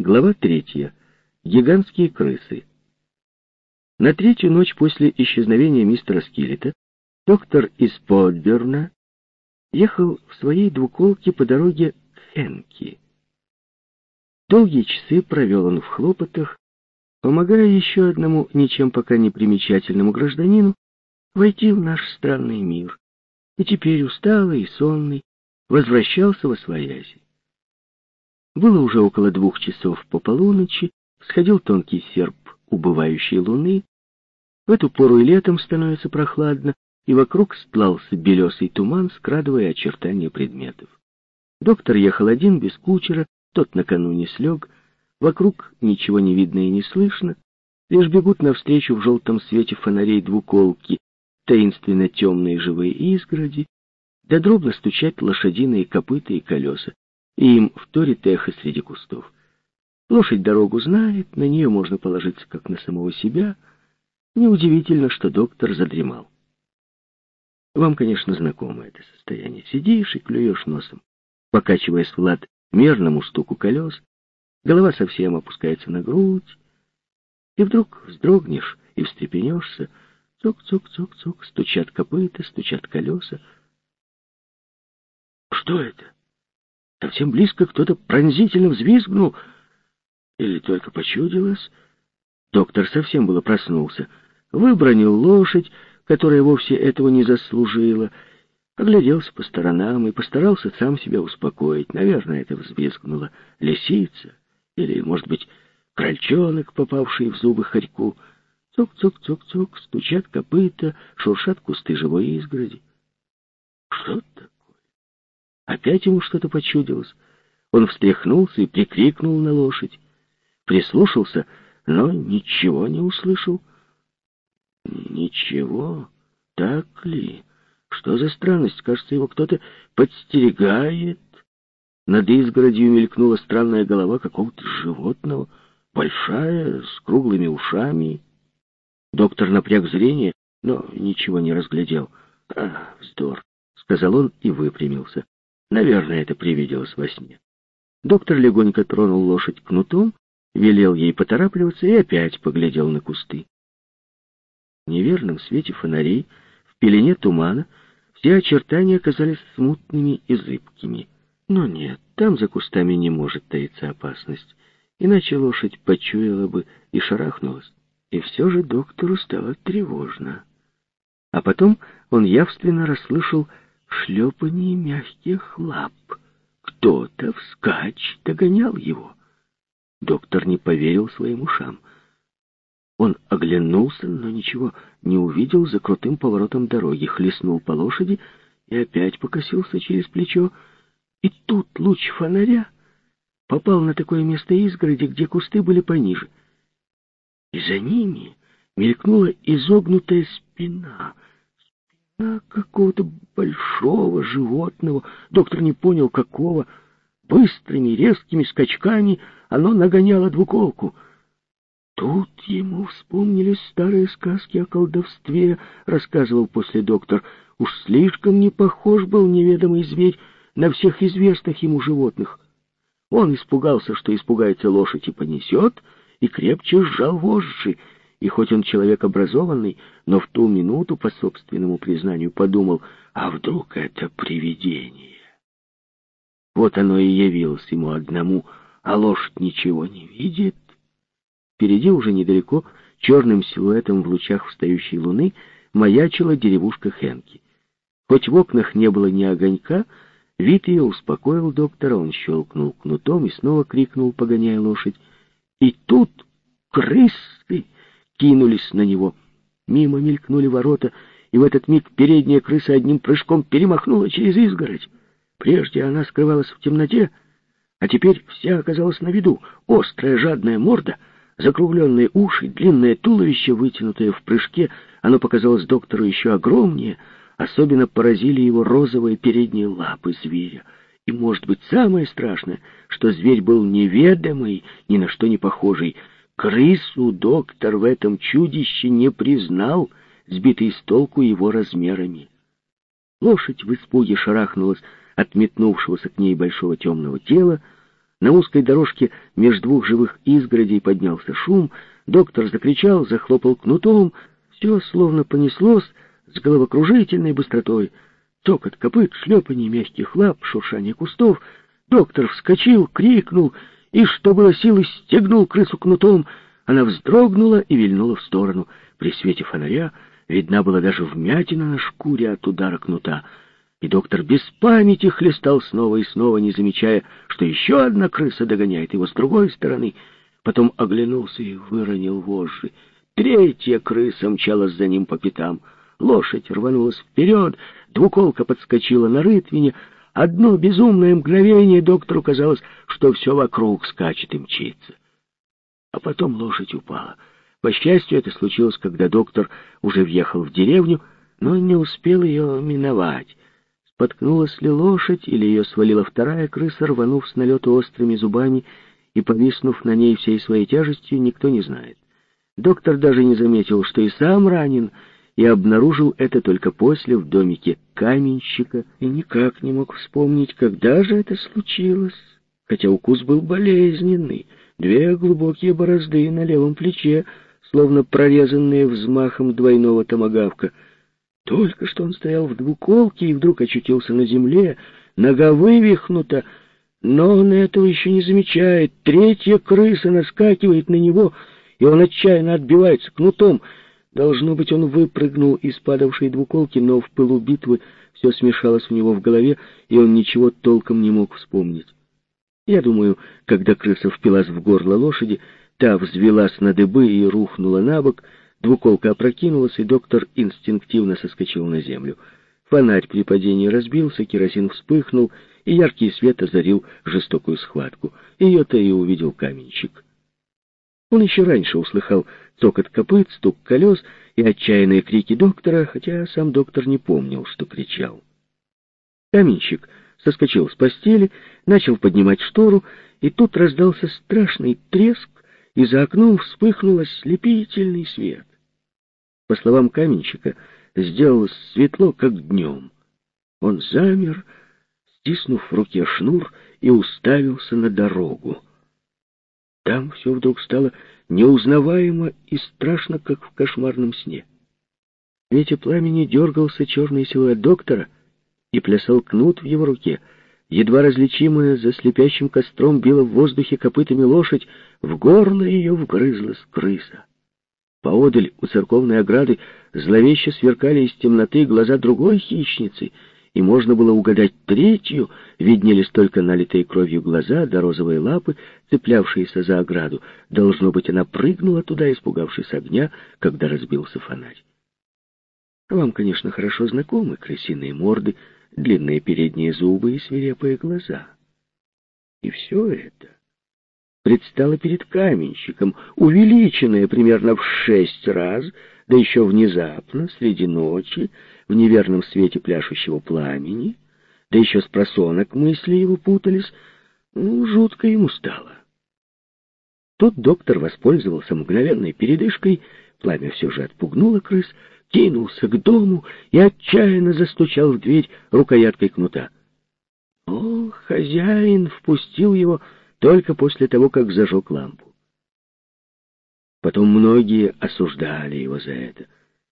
Глава 3. Гигантские крысы. На третью ночь после исчезновения мистера Скиллета доктор из Подберна ехал в своей двуколке по дороге к Хенки. Долгие часы провел он в хлопотах, помогая еще одному ничем пока не примечательному гражданину войти в наш странный мир, и теперь, усталый и сонный, возвращался восвояси. Было уже около 2 часов по полуночи, всходил тонкий серп убывающей луны. В эту пору и летом становится прохладно, и вокруг стлался белесый туман, скрадывая очертания предметов. Доктор ехал один, без кучера, тот накануне слег. Вокруг ничего не видно и не слышно, лишь бегут навстречу в желтом свете фонарей двуколки таинственно темные живые изгороди, да дробно стучат лошадиные копыта и колеса, и им вторит эхо среди кустов. Лошадь дорогу знает, на нее можно положиться как на самого себя. Неудивительно, что доктор задремал. Вам, конечно, знакомо это состояние. Сидишь и клюешь носом, покачиваясь в лад мерному стуку колес, голова совсем опускается на грудь, и вдруг вздрогнешь и встрепенешься. Цок-цок-цок-цок, стучат копыта, стучат колеса. Что это? Совсем близко кто-то пронзительно взвизгнул. Или только почудилось? Доктор совсем было проснулся. Выбронил лошадь, которая вовсе этого не заслужила. Огляделся по сторонам и постарался сам себя успокоить. Наверное, это взвизгнула лисица. Или, может быть, крольчонок, попавший в зубы хорьку. Цок-цок-цок-цок, стучат копыта, шуршат кусты живой изгороди. Что такое? Опять ему что-то почудилось. Он встряхнулся и прикрикнул на лошадь. Прислушался, но ничего не услышал. Ничего? Так ли? Что за странность? Кажется, его кто-то подстерегает. Над изгородью мелькнула странная голова какого-то животного, большая, с круглыми ушами. Доктор напряг зрение, но ничего не разглядел. Вздор, сказал он и выпрямился. Наверное, это привиделось во сне. Доктор легонько тронул лошадь кнутом, велел ей поторапливаться и опять поглядел на кусты. В неверном свете фонарей, в пелене тумана, все очертания оказались смутными и зыбкими. Но нет, там за кустами не может таиться опасность, иначе лошадь почуяла бы и шарахнулась. И все же доктору стало тревожно. А потом он явственно расслышал шлепанье мягких лап. Кто-то вскачь догонял его. Доктор не поверил своим ушам. Он оглянулся, но ничего не увидел за крутым поворотом дороги, хлестнул по лошади и опять покосился через плечо. И тут луч фонаря попал на такое место изгороди, где кусты были пониже. И за ними мелькнула изогнутая спина какого-то большого животного. Доктор не понял, какого. Быстрыми, резкими скачками оно нагоняло двуколку. Тут ему вспомнились старые сказки о колдовстве, рассказывал после доктор. Уж слишком не похож был неведомый зверь на всех известных ему животных. Он испугался, что испугается лошадь и понесет, и крепче сжал вожжи. И хоть он человек образованный, но в ту минуту, по собственному признанию, подумал, а вдруг это привидение? Вот оно и явилось ему одному, а лошадь ничего не видит. Впереди уже недалеко, черным силуэтом в лучах встающей луны, маячила деревушка Хенки. Хоть в окнах не было ни огонька, вид ее успокоил доктора, он щелкнул кнутом и снова крикнул, погоняя лошадь. И тут крысы кинулись на него. Мимо мелькнули ворота, и в этот миг передняя крыса одним прыжком перемахнула через изгородь. Прежде она скрывалась в темноте, а теперь вся оказалась на виду. Острая жадная морда, закругленные уши, длинное туловище, вытянутое в прыжке. Оно показалось доктору еще огромнее. Особенно поразили его розовые передние лапы зверя. И, может быть, самое страшное, что зверь был неведомый, ни на что не похожий. Крысу доктор в этом чудище не признал, сбитый с толку его размерами. Лошадь в испуге шарахнулась от метнувшегося к ней большого темного тела. На узкой дорожке между двух живых изгородей поднялся шум, доктор закричал, захлопал кнутом, все словно понеслось с головокружительной быстротой. Цокот копыт, шлепанье мягких лап, шуршание кустов. Доктор вскочил, крикнул и, что было силы, стегнул крысу кнутом. Она вздрогнула и вильнула в сторону. При свете фонаря видна была даже вмятина на шкуре от удара кнута. И доктор без памяти хлестал снова и снова, не замечая, что еще одна крыса догоняет его с другой стороны. Потом оглянулся и выронил вожжи. Третья крыса мчалась за ним по пятам. Лошадь рванулась вперед, двуколка подскочила на рытвине. Одно безумное мгновение доктору казалось, что все вокруг скачет и мчится. А потом лошадь упала. По счастью, это случилось, когда доктор уже въехал в деревню, но не успел ее миновать. Споткнулась ли лошадь, или ее свалила вторая крыса, рванув с налету острыми зубами и повиснув на ней всей своей тяжестью, никто не знает. Доктор даже не заметил, что и сам ранен, и обнаружил это только после в домике каменщика, и никак не мог вспомнить, когда же это случилось, хотя укус был болезненный. 2 глубокие борозды на левом плече, словно прорезанные взмахом двойного томагавка. Только что он стоял в двуколке и вдруг очутился на земле, нога вывихнута, но он этого еще не замечает. Третья крыса наскакивает на него, и он отчаянно отбивается кнутом. Должно быть, он выпрыгнул из падавшей двуколки, но в пылу битвы все смешалось у него в голове, и он ничего толком не мог вспомнить. Я думаю, когда крыса впилась в горло лошади, та взвелась на дыбы и рухнула на бок, двуколка опрокинулась, и доктор инстинктивно соскочил на землю. Фонарь при падении разбился, керосин вспыхнул, и яркий свет озарил жестокую схватку. Ее-то и увидел каменщик. Он еще раньше услыхал цокот копыт, стук колес и отчаянные крики доктора, хотя сам доктор не помнил, что кричал. Каменщик соскочил с постели, начал поднимать штору, и тут раздался страшный треск, и за окном вспыхнул ослепительный свет. По словам каменщика, сделалось светло, как днем. Он замер, стиснув в руке шнур, и уставился на дорогу. Там все вдруг стало неузнаваемо и страшно, как в кошмарном сне. В свете пламени дергался черный силуэт доктора, и плясал кнут в его руке. Едва различимая за слепящим костром била в воздухе копытами лошадь, в горло ее вгрызлась крыса. Поодаль у церковной ограды зловеще сверкали из темноты глаза другой хищницы, и можно было угадать третью, виднелись только налитые кровью глаза да розовые лапы, цеплявшиеся за ограду. Должно быть, она прыгнула туда, испугавшись огня, когда разбился фонарь. Вам, конечно, хорошо знакомы крысиные морды, длинные передние зубы и свирепые глаза. И все это предстало перед каменщиком, увеличенное примерно в 6 раз, да еще внезапно, среди ночи, в неверном свете пляшущего пламени, да еще спросонок мысли его путались. Жутко ему стало. Тут доктор воспользовался мгновенной передышкой, пламя все же отпугнуло крыс, кинулся к дому и отчаянно застучал в дверь рукояткой кнута. Но хозяин впустил его только после того, как зажег лампу. Потом многие осуждали его за это.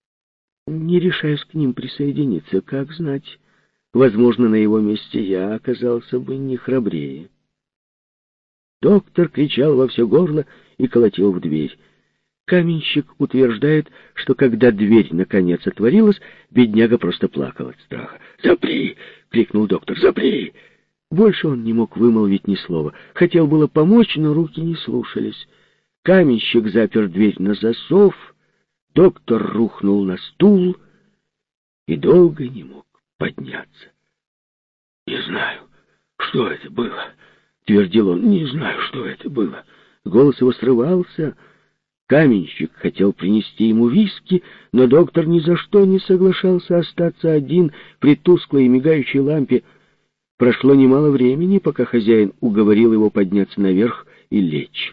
Не решаюсь к ним присоединиться, как знать. Возможно, на его месте я оказался бы не храбрее. Доктор кричал во все горло и колотил в дверь. Каменщик утверждает, что когда дверь наконец отворилась, бедняга просто плакал от страха. «Запри!» — крикнул доктор. «Запри!» Больше он не мог вымолвить ни слова. Хотел было помочь, но руки не слушались. Каменщик запер дверь на засов, доктор рухнул на стул и долго не мог подняться. «Не знаю, что это было», — твердил он. «Не знаю, что это было». Голос его срывался. Каменщик хотел принести ему виски, но доктор ни за что не соглашался остаться один при тусклой и мигающей лампе. Прошло немало времени, пока хозяин уговорил его подняться наверх и лечь.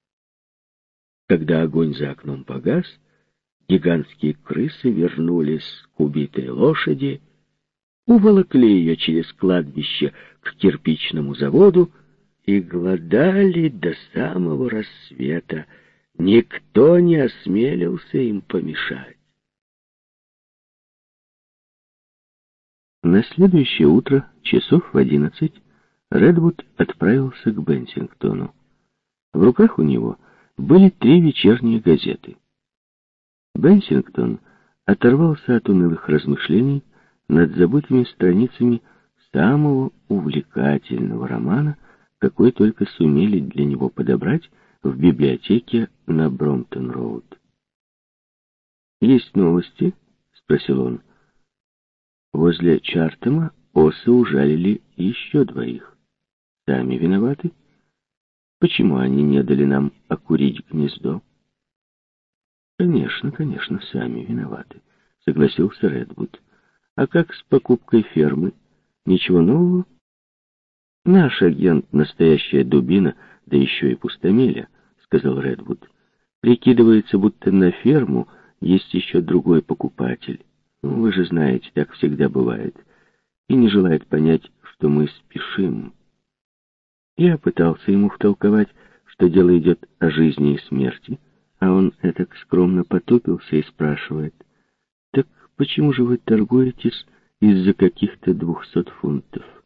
Когда огонь за окном погас, гигантские крысы вернулись к убитой лошади, уволокли ее через кладбище к кирпичному заводу и голодали до самого рассвета. Никто не осмелился им помешать. На следующее утро, часов в 11, Редвуд отправился к Бенсингтону. В руках у него были 3 вечерние газеты. Бенсингтон оторвался от унылых размышлений над забытыми страницами самого увлекательного романа, какой только сумели для него подобрать в библиотеке на Бромптон-роуд. «Есть новости?» — спросил он. Возле Чартема осы ужалили еще 2. Сами виноваты? Почему они не дали нам окурить гнездо? Конечно, сами виноваты, согласился Редвуд. А как с покупкой фермы? Ничего нового? Наш агент — настоящая дубина, да еще и пустомеля, сказал Редвуд. Прикидывается, будто на ферму есть еще другой покупатель. Вы же знаете, так всегда бывает. И не желает понять, что мы спешим. Я пытался ему втолковать, что дело идет о жизни и смерти, а он этак скромно потупился и спрашивает: «Так почему же вы торгуетесь из-за каких-то 200 фунтов?»